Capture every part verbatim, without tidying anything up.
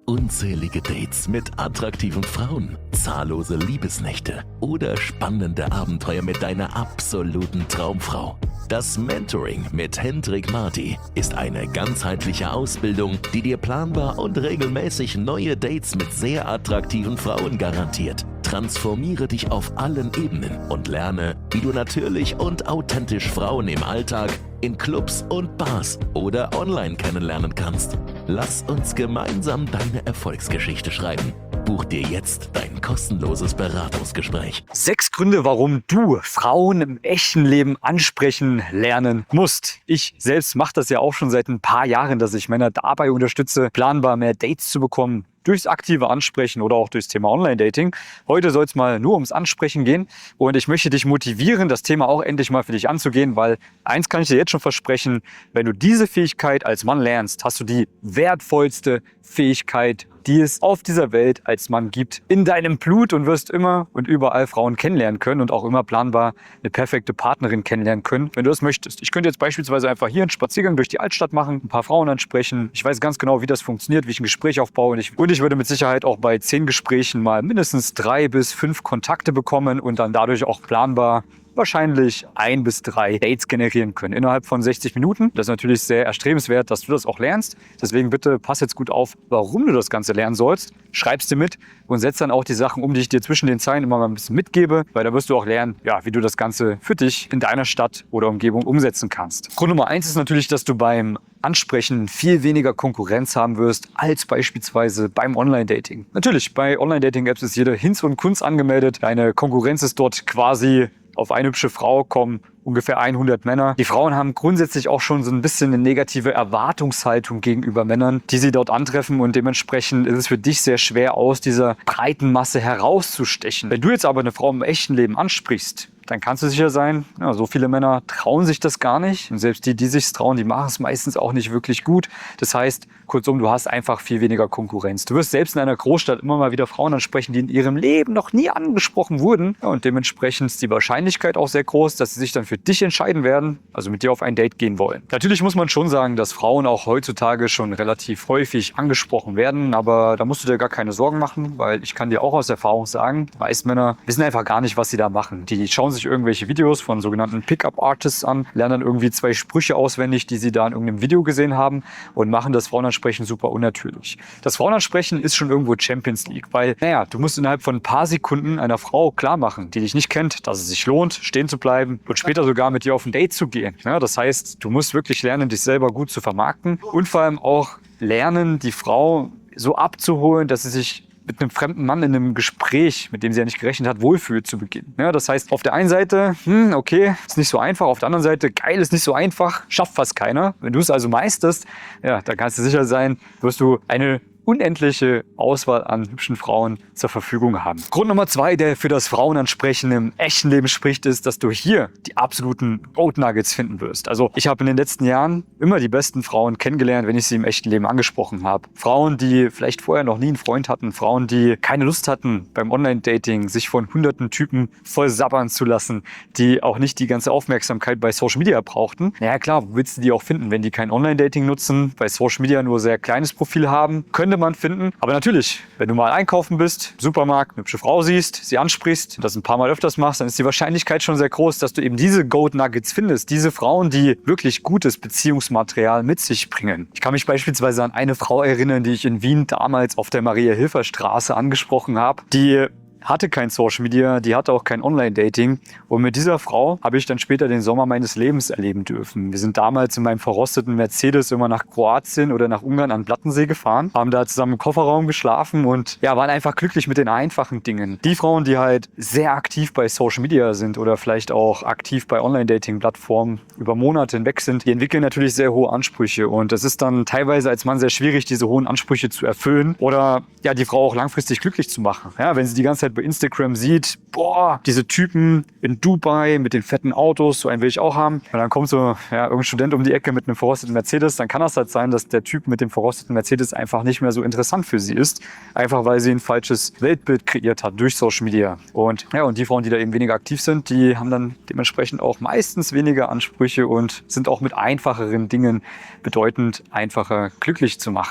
unzählige Dates mit attraktiven Frauen, zahllose Liebesnächte oder spannende Abenteuer mit deiner absoluten Traumfrau. Das Mentoring mit Hendrik Marty ist eine ganzheitliche Ausbildung, die dir planbar und regelmäßig neue Dates mit sehr attraktiven Frauen garantiert. Transformiere dich auf allen Ebenen und lerne, wie du natürlich und authentisch Frauen im Alltag, in Clubs und Bars oder online kennenlernen kannst. Lass uns gemeinsam deine Erfolgsgeschichte schreiben. Buch dir jetzt dein kostenloses Beratungsgespräch. Sechs Gründe, warum du Frauen im echten Leben ansprechen lernen musst. Ich selbst mache das ja auch schon seit ein paar Jahren, dass ich Männer dabei unterstütze, planbar mehr Dates zu bekommen. Durchs aktive Ansprechen oder auch durchs Thema Online-Dating. Heute soll es mal nur ums Ansprechen gehen und ich möchte dich motivieren, das Thema auch endlich mal für dich anzugehen, weil eins kann ich dir jetzt schon versprechen, wenn du diese Fähigkeit als Mann lernst, hast du die wertvollste Fähigkeit, die es auf dieser Welt als Mann gibt, in deinem Blut und wirst immer und überall Frauen kennenlernen können und auch immer planbar eine perfekte Partnerin kennenlernen können, wenn du das möchtest. Ich könnte jetzt beispielsweise einfach hier einen Spaziergang durch die Altstadt machen, ein paar Frauen ansprechen. Ich weiß ganz genau, wie das funktioniert, wie ich ein Gespräch aufbaue und ich, und ich würde mit Sicherheit auch bei zehn Gesprächen mal mindestens drei bis fünf Kontakte bekommen und dann dadurch auch planbar wahrscheinlich ein bis drei Dates generieren können innerhalb von sechzig Minuten. Das ist natürlich sehr erstrebenswert, dass du das auch lernst. Deswegen bitte pass jetzt gut auf, warum du das Ganze lernen sollst. Schreib's dir mit und setz dann auch die Sachen um, die ich dir zwischen den Zeilen immer mal ein bisschen mitgebe, weil da wirst du auch lernen, ja, wie du das Ganze für dich in deiner Stadt oder Umgebung umsetzen kannst. Grund Nummer eins ist natürlich, dass du beim Ansprechen viel weniger Konkurrenz haben wirst als beispielsweise beim Online-Dating. Natürlich, bei Online-Dating-Apps ist jeder Hinz und Kunz angemeldet. Deine Konkurrenz ist dort quasi auf eine hübsche Frau kommen ungefähr hundert Männer. Die Frauen haben grundsätzlich auch schon so ein bisschen eine negative Erwartungshaltung gegenüber Männern, die sie dort antreffen und dementsprechend ist es für dich sehr schwer, aus dieser breiten Masse herauszustechen. Wenn du jetzt aber eine Frau im echten Leben ansprichst, dann kannst du sicher sein, ja, so viele Männer trauen sich das gar nicht. Und selbst die, die sich trauen, die machen es meistens auch nicht wirklich gut. Das heißt, kurzum, du hast einfach viel weniger Konkurrenz. Du wirst selbst in einer Großstadt immer mal wieder Frauen ansprechen, die in ihrem Leben noch nie angesprochen wurden. Ja, und dementsprechend ist die Wahrscheinlichkeit auch sehr groß, dass sie sich dann für dich entscheiden werden, also mit dir auf ein Date gehen wollen. Natürlich muss man schon sagen, dass Frauen auch heutzutage schon relativ häufig angesprochen werden, aber da musst du dir gar keine Sorgen machen, weil ich kann dir auch aus Erfahrung sagen, die meisten Männer wissen einfach gar nicht, was sie da machen. Die schauen sich irgendwelche Videos von sogenannten Pickup-Artists an, lernen irgendwie zwei Sprüche auswendig, die sie da in irgendeinem Video gesehen haben und machen das Frauenansprechen super unnatürlich. Das Frauenansprechen ist schon irgendwo Champions League, weil, naja, du musst innerhalb von ein paar Sekunden einer Frau klar machen, die dich nicht kennt, dass es sich lohnt, stehen zu bleiben und später sogar mit dir auf ein Date zu gehen. Ja, das heißt, du musst wirklich lernen, dich selber gut zu vermarkten und vor allem auch lernen, die Frau so abzuholen, dass sie sich mit einem fremden Mann in einem Gespräch, mit dem sie ja nicht gerechnet hat, wohlfühlt zu Beginn. Ja, das heißt, auf der einen Seite, hm, okay, ist nicht so einfach, auf der anderen Seite, geil, ist nicht so einfach, schafft fast keiner. Wenn du es also meisterst, ja, dann kannst du sicher sein, wirst du eine unendliche Auswahl an hübschen Frauen zur Verfügung haben. Grund Nummer zwei, der für das Frauenansprechen im echten Leben spricht, ist, dass du hier die absoluten Gold Nuggets finden wirst. Also ich habe in den letzten Jahren immer die besten Frauen kennengelernt, wenn ich sie im echten Leben angesprochen habe. Frauen, die vielleicht vorher noch nie einen Freund hatten, Frauen, die keine Lust hatten, beim Online-Dating sich von hunderten Typen voll sabbern zu lassen, die auch nicht die ganze Aufmerksamkeit bei Social Media brauchten. Ja klar, wo willst du die auch finden, wenn die kein Online-Dating nutzen, bei Social Media nur sehr kleines Profil haben, könnte man finden. Aber natürlich, wenn du mal einkaufen bist, im Supermarkt, eine hübsche Frau siehst, sie ansprichst und das ein paar Mal öfters machst, dann ist die Wahrscheinlichkeit schon sehr groß, dass du eben diese Gold Nuggets findest. Diese Frauen, die wirklich gutes Beziehungsmaterial mit sich bringen. Ich kann mich beispielsweise an eine Frau erinnern, die ich in Wien damals auf der Maria-Hilfer-Straße angesprochen habe, die hatte kein Social Media, die hatte auch kein Online-Dating. Und mit dieser Frau habe ich dann später den Sommer meines Lebens erleben dürfen. Wir sind damals in meinem verrosteten Mercedes immer nach Kroatien oder nach Ungarn an Plattensee gefahren, haben da zusammen im Kofferraum geschlafen und ja, waren einfach glücklich mit den einfachen Dingen. Die Frauen, die halt sehr aktiv bei Social Media sind oder vielleicht auch aktiv bei Online-Dating-Plattformen über Monate hinweg sind, die entwickeln natürlich sehr hohe Ansprüche. Und es ist dann teilweise als Mann sehr schwierig, diese hohen Ansprüche zu erfüllen oder ja, die Frau auch langfristig glücklich zu machen. Ja, wenn sie die ganze Zeit bei Instagram sieht, boah, diese Typen in Dubai mit den fetten Autos, so einen will ich auch haben. Und dann kommt so ja, irgendein Student um die Ecke mit einem verrosteten Mercedes, dann kann das halt sein, dass der Typ mit dem verrosteten Mercedes einfach nicht mehr so interessant für sie ist. Einfach weil sie ein falsches Weltbild kreiert hat durch Social Media. Und ja, und die Frauen, die da eben weniger aktiv sind, die haben dann dementsprechend auch meistens weniger Ansprüche und sind auch mit einfacheren Dingen bedeutend einfacher glücklich zu machen.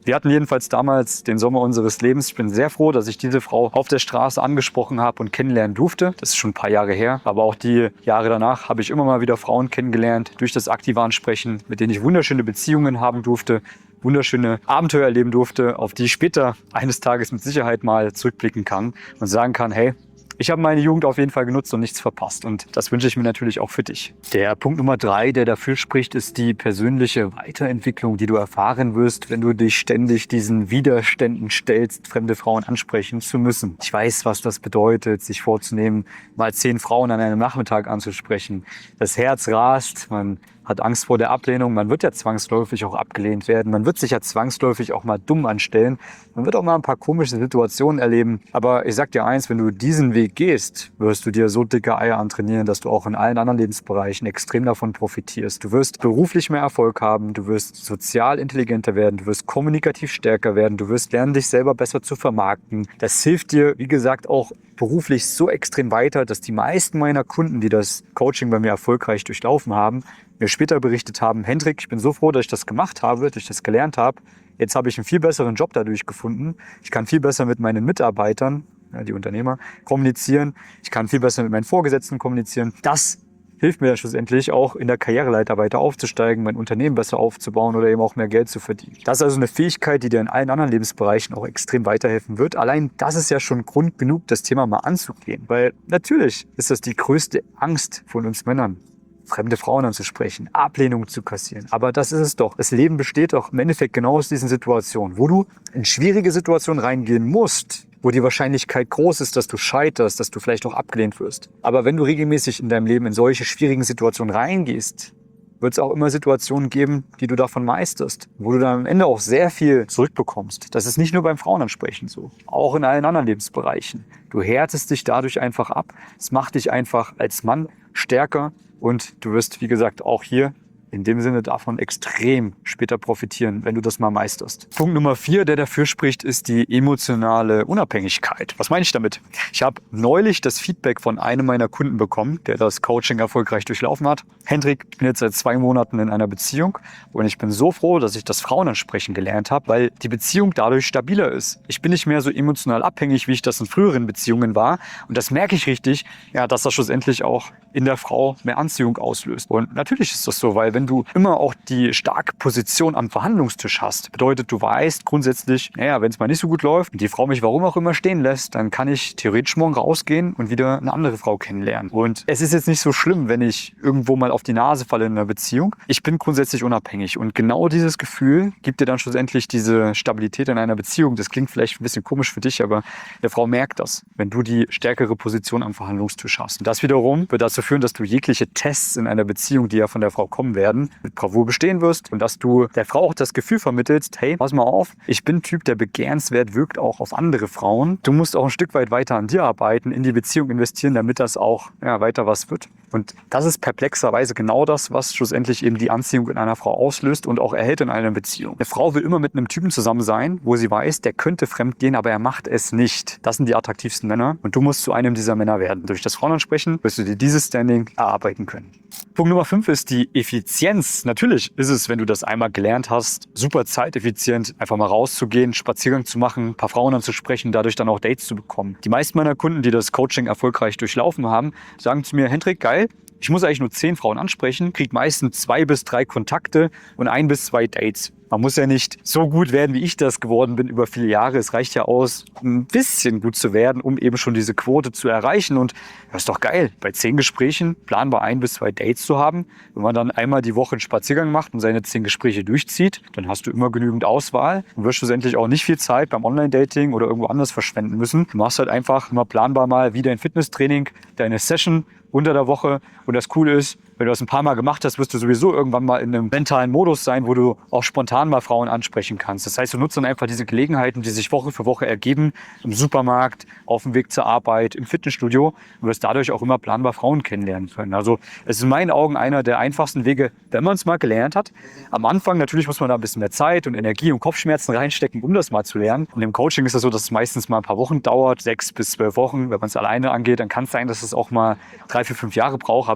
Wir hatten jedenfalls damals den Sommer unseres Lebens. Ich bin sehr froh, dass ich diese Frau auf der Straße angesprochen habe und kennenlernen durfte. Das ist schon ein paar Jahre her. Aber auch die Jahre danach habe ich immer mal wieder Frauen kennengelernt durch das aktive Ansprechen, mit denen ich wunderschöne Beziehungen haben durfte, wunderschöne Abenteuer erleben durfte, auf die ich später eines Tages mit Sicherheit mal zurückblicken kann und sagen kann, hey, ich habe meine Jugend auf jeden Fall genutzt und nichts verpasst. Und das wünsche ich mir natürlich auch für dich. Der Punkt Nummer drei, der dafür spricht, ist die persönliche Weiterentwicklung, die du erfahren wirst, wenn du dich ständig diesen Widerständen stellst, fremde Frauen ansprechen zu müssen. Ich weiß, was das bedeutet, sich vorzunehmen, mal zehn Frauen an einem Nachmittag anzusprechen. Das Herz rast, man hat Angst vor der Ablehnung. Man wird ja zwangsläufig auch abgelehnt werden. Man wird sich ja zwangsläufig auch mal dumm anstellen. Man wird auch mal ein paar komische Situationen erleben. Aber ich sag dir eins, wenn du diesen Weg gehst, wirst du dir so dicke Eier antrainieren, dass du auch in allen anderen Lebensbereichen extrem davon profitierst. Du wirst beruflich mehr Erfolg haben. Du wirst sozial intelligenter werden. Du wirst kommunikativ stärker werden. Du wirst lernen, dich selber besser zu vermarkten. Das hilft dir, wie gesagt, auch beruflich so extrem weiter, dass die meisten meiner Kunden, die das Coaching bei mir erfolgreich durchlaufen haben, mir später berichtet haben, Hendrik, ich bin so froh, dass ich das gemacht habe, dass ich das gelernt habe. Jetzt habe ich einen viel besseren Job dadurch gefunden. Ich kann viel besser mit meinen Mitarbeitern, ja, die Unternehmer, kommunizieren. Ich kann viel besser mit meinen Vorgesetzten kommunizieren. Das hilft mir dann schlussendlich auch in der Karriereleiter weiter aufzusteigen, mein Unternehmen besser aufzubauen oder eben auch mehr Geld zu verdienen. Das ist also eine Fähigkeit, die dir in allen anderen Lebensbereichen auch extrem weiterhelfen wird. Allein das ist ja schon Grund genug, das Thema mal anzugehen. Weil natürlich ist das die größte Angst von uns Männern, fremde Frauen anzusprechen, Ablehnung zu kassieren. Aber das ist es doch. Das Leben besteht doch im Endeffekt genau aus diesen Situationen, wo du in schwierige Situationen reingehen musst, wo die Wahrscheinlichkeit groß ist, dass du scheiterst, dass du vielleicht auch abgelehnt wirst. Aber wenn du regelmäßig in deinem Leben in solche schwierigen Situationen reingehst, wird es auch immer Situationen geben, die du davon meisterst, wo du dann am Ende auch sehr viel zurückbekommst. Das ist nicht nur beim Frauenansprechen so, auch in allen anderen Lebensbereichen. Du härtest dich dadurch einfach ab. Es macht dich einfach als Mann stärker und du wirst, wie gesagt, auch hier in dem Sinne davon extrem später profitieren, wenn du das mal meisterst. Punkt Nummer vier, der dafür spricht, ist die emotionale Unabhängigkeit. Was meine ich damit? Ich habe neulich das Feedback von einem meiner Kunden bekommen, der das Coaching erfolgreich durchlaufen hat. Hendrik, ich bin jetzt seit zwei Monaten in einer Beziehung und ich bin so froh, dass ich das Frauenansprechen gelernt habe, weil die Beziehung dadurch stabiler ist. Ich bin nicht mehr so emotional abhängig, wie ich das in früheren Beziehungen war. Und das merke ich richtig, ja, dass das schlussendlich auch in der Frau mehr Anziehung auslöst. Und natürlich ist das so, weil wenn du immer auch die starke Position am Verhandlungstisch hast, bedeutet, du weißt grundsätzlich, naja, wenn es mal nicht so gut läuft und die Frau mich warum auch immer stehen lässt, dann kann ich theoretisch morgen rausgehen und wieder eine andere Frau kennenlernen. Und es ist jetzt nicht so schlimm, wenn ich irgendwo mal auf die Nase falle in einer Beziehung. Ich bin grundsätzlich unabhängig und genau dieses Gefühl gibt dir dann schlussendlich diese Stabilität in einer Beziehung. Das klingt vielleicht ein bisschen komisch für dich, aber der Frau merkt das, wenn du die stärkere Position am Verhandlungstisch hast. Und das wiederum wird dazu führen, dass du jegliche Tests in einer Beziehung, die ja von der Frau kommen werden, mit Bravour bestehen wirst und dass du der Frau auch das Gefühl vermittelst, hey, pass mal auf, ich bin ein Typ, der begehrenswert wirkt auch auf andere Frauen. Du musst auch ein Stück weit weiter an dir arbeiten, in die Beziehung investieren, damit das auch ja, weiter was wird. Und das ist perplexerweise genau das, was schlussendlich eben die Anziehung in einer Frau auslöst und auch erhält in einer Beziehung. Eine Frau will immer mit einem Typen zusammen sein, wo sie weiß, der könnte fremd gehen, aber er macht es nicht. Das sind die attraktivsten Männer und du musst zu einem dieser Männer werden. Durch das Frauenansprechen wirst du dir dieses Standing erarbeiten können. Punkt Nummer fünf ist die Effizienz. Natürlich ist es, wenn du das einmal gelernt hast, super zeiteffizient, einfach mal rauszugehen, Spaziergang zu machen, ein paar Frauen anzusprechen, dadurch dann auch Dates zu bekommen. Die meisten meiner Kunden, die das Coaching erfolgreich durchlaufen haben, sagen zu mir, Hendrik, geil, ich muss eigentlich nur zehn Frauen ansprechen, kriege meistens zwei bis drei Kontakte und ein bis zwei Dates. Man muss ja nicht so gut werden, wie ich das geworden bin über viele Jahre. Es reicht ja aus, ein bisschen gut zu werden, um eben schon diese Quote zu erreichen. Und das ist doch geil, bei zehn Gesprächen planbar ein bis zwei Dates zu haben. Wenn man dann einmal die Woche einen Spaziergang macht und seine zehn Gespräche durchzieht, dann hast du immer genügend Auswahl und wirst schlussendlich auch nicht viel Zeit beim Online-Dating oder irgendwo anders verschwenden müssen. Du machst halt einfach immer planbar mal wie dein Fitnesstraining, deine Session unter der Woche. Und das Coole ist, wenn du das ein paar Mal gemacht hast, wirst du sowieso irgendwann mal in einem mentalen Modus sein, wo du auch spontan mal Frauen ansprechen kannst. Das heißt, du nutzt dann einfach diese Gelegenheiten, die sich Woche für Woche ergeben, im Supermarkt, auf dem Weg zur Arbeit, im Fitnessstudio und wirst dadurch auch immer planbar Frauen kennenlernen können. Also es ist in meinen Augen einer der einfachsten Wege, wenn man es mal gelernt hat. Am Anfang natürlich muss man da ein bisschen mehr Zeit und Energie und Kopfschmerzen reinstecken, um das mal zu lernen. Und im Coaching ist es so, dass es meistens mal ein paar Wochen dauert, sechs bis zwölf Wochen. Wenn man es alleine angeht, dann kann es sein, dass es auch mal drei, vier, fünf Jahre braucht. Aber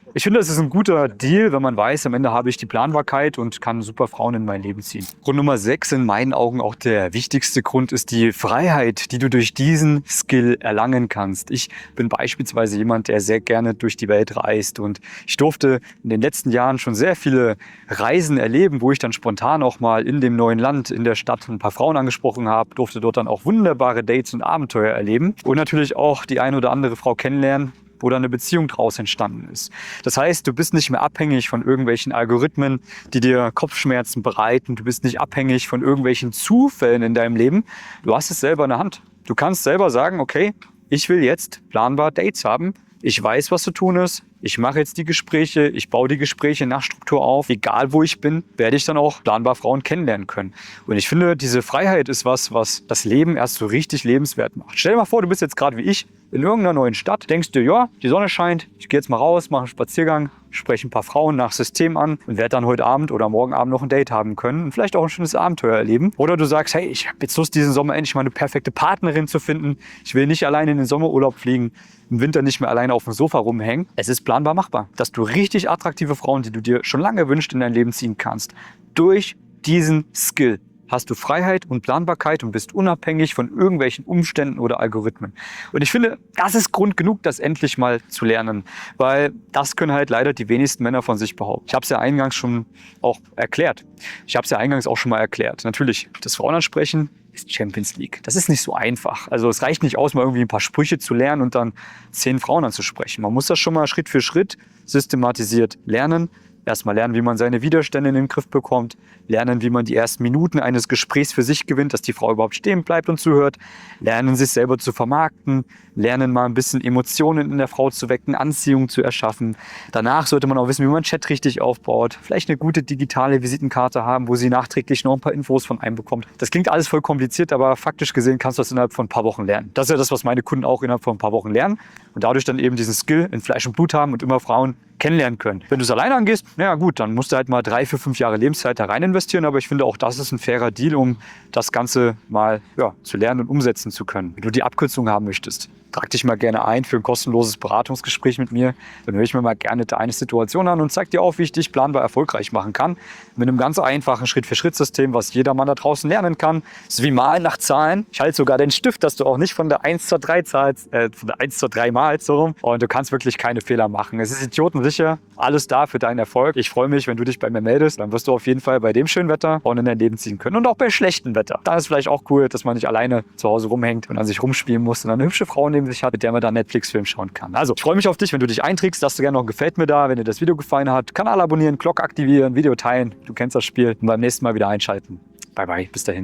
Ich finde, es ist ein guter Deal, wenn man weiß, am Ende habe ich die Planbarkeit und kann super Frauen in mein Leben ziehen. Grund Nummer sechs, in meinen Augen auch der wichtigste Grund, ist die Freiheit, die du durch diesen Skill erlangen kannst. Ich bin beispielsweise jemand, der sehr gerne durch die Welt reist und ich durfte in den letzten Jahren schon sehr viele Reisen erleben, wo ich dann spontan auch mal in dem neuen Land, in der Stadt ein paar Frauen angesprochen habe, durfte dort dann auch wunderbare Dates und Abenteuer erleben und natürlich auch die eine oder andere Frau kennenlernen, wo dann eine Beziehung daraus entstanden ist. Das heißt, du bist nicht mehr abhängig von irgendwelchen Algorithmen, die dir Kopfschmerzen bereiten. Du bist nicht abhängig von irgendwelchen Zufällen in deinem Leben. Du hast es selber in der Hand. Du kannst selber sagen, okay, ich will jetzt planbar Dates haben. Ich weiß, was zu tun ist. Ich mache jetzt die Gespräche, ich baue die Gespräche nach Struktur auf. Egal wo ich bin, werde ich dann auch planbar Frauen kennenlernen können. Und ich finde, diese Freiheit ist was, was das Leben erst so richtig lebenswert macht. Stell dir mal vor, du bist jetzt gerade wie ich in irgendeiner neuen Stadt, denkst dir, ja, die Sonne scheint, ich gehe jetzt mal raus, mache einen Spaziergang, spreche ein paar Frauen nach System an und werde dann heute Abend oder morgen Abend noch ein Date haben können und vielleicht auch ein schönes Abenteuer erleben. Oder du sagst, hey, ich habe jetzt Lust, diesen Sommer endlich mal eine perfekte Partnerin zu finden. Ich will nicht alleine in den Sommerurlaub fliegen, im Winter nicht mehr alleine auf dem Sofa rumhängen. Es ist planbar machbar, dass du richtig attraktive Frauen, die du dir schon lange wünschst, in dein Leben ziehen kannst. Durch diesen Skill hast du Freiheit und Planbarkeit und bist unabhängig von irgendwelchen Umständen oder Algorithmen. Und ich finde, das ist Grund genug, das endlich mal zu lernen, weil das können halt leider die wenigsten Männer von sich behaupten. Ich habe es ja eingangs schon auch erklärt. Ich habe es ja eingangs auch schon mal erklärt. Natürlich, das Frauenansprechen ist Champions League. Das ist nicht so einfach. Also es reicht nicht aus, mal irgendwie ein paar Sprüche zu lernen und dann zehn Frauen anzusprechen. Man muss das schon mal Schritt für Schritt systematisiert lernen. Erstmal lernen, wie man seine Widerstände in den Griff bekommt, lernen, wie man die ersten Minuten eines Gesprächs für sich gewinnt, dass die Frau überhaupt stehen bleibt und zuhört, lernen, sich selber zu vermarkten, lernen mal ein bisschen Emotionen in der Frau zu wecken, Anziehung zu erschaffen. Danach sollte man auch wissen, wie man Chat richtig aufbaut, vielleicht eine gute digitale Visitenkarte haben, wo sie nachträglich noch ein paar Infos von einem bekommt. Das klingt alles voll kompliziert, aber faktisch gesehen kannst du das innerhalb von ein paar Wochen lernen. Das ist ja das, was meine Kunden auch innerhalb von ein paar Wochen lernen und dadurch dann eben diesen Skill in Fleisch und Blut haben und immer Frauen kennenlernen können. Wenn du es alleine angehst, naja gut, dann musst du halt mal drei, vier, fünf Jahre Lebenszeit da rein investieren, aber ich finde auch das ist ein fairer Deal, um das Ganze mal ja, zu lernen und umsetzen zu können. Wenn du die Abkürzung haben möchtest, trag dich mal gerne ein für ein kostenloses Beratungsgespräch mit mir. Dann höre ich mir mal gerne deine Situation an und zeig dir auf, wie ich dich planbar erfolgreich machen kann. Mit einem ganz einfachen Schritt-für-Schritt-System, was jedermann da draußen lernen kann. Das ist wie Malen nach Zahlen. Ich halte sogar den Stift, dass du auch nicht von der eins zur drei zahlst, äh, von der eins zur drei malst, so rum. Und du kannst wirklich keine Fehler machen. Es ist idiotensicher. Alles da für deinen Erfolg. Ich freue mich, wenn du dich bei mir meldest. Dann wirst du auf jeden Fall bei dem schönen Wetter Frauen in dein Leben ziehen können. Und auch bei schlechtem Wetter. Da ist vielleicht auch cool, dass man nicht alleine zu Hause rumhängt und an sich rumspielen muss, sondern eine hübsche Frau neben sich hat, mit der man dann Netflix-Film schauen kann. Also, ich freue mich auf dich, wenn du dich einträgst. Lass dir gerne noch ein Gefällt mir da, wenn dir das Video gefallen hat. Kanal abonnieren, Glocke aktivieren, Video teilen. Du kennst das Spiel. Und beim nächsten Mal wieder einschalten. Bye, bye. Bis dahin.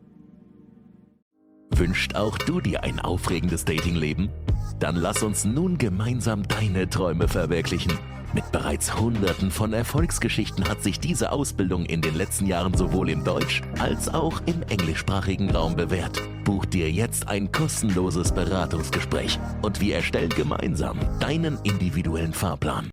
Wünscht auch du dir ein aufregendes Datingleben? Dann lass uns nun gemeinsam deine Träume verwirklichen. Mit bereits Hunderten von Erfolgsgeschichten hat sich diese Ausbildung in den letzten Jahren sowohl im Deutsch- als auch im englischsprachigen Raum bewährt. Buch dir jetzt ein kostenloses Beratungsgespräch und wir erstellen gemeinsam deinen individuellen Fahrplan.